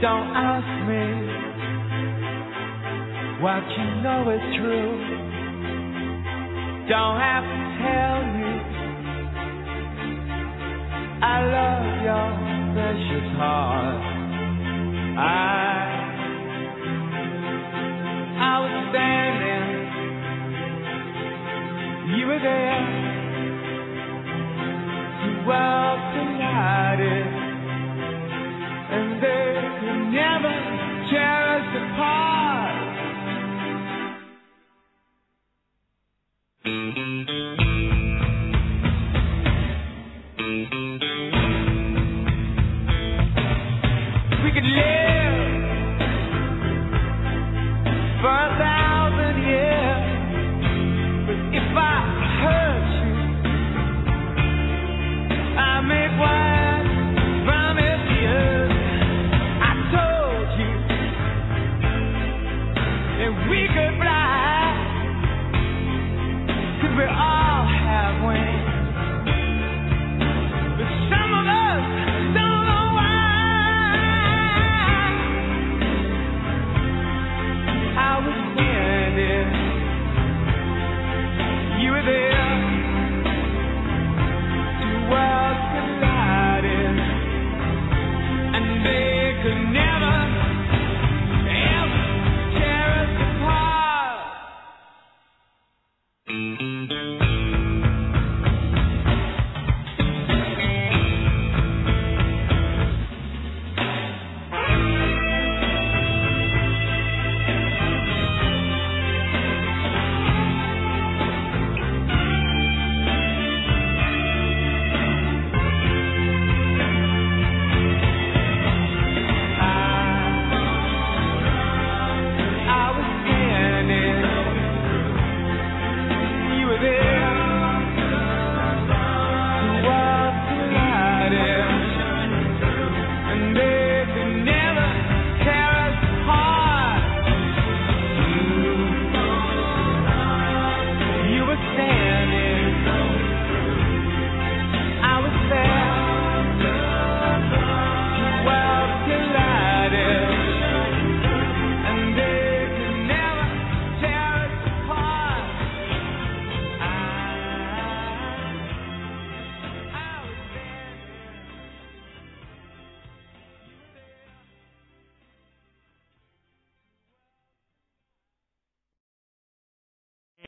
Don't ask me what you know is true. Don't have to tell you I love your precious heart. I was standing, you were there, two worlds collided, and they could never share.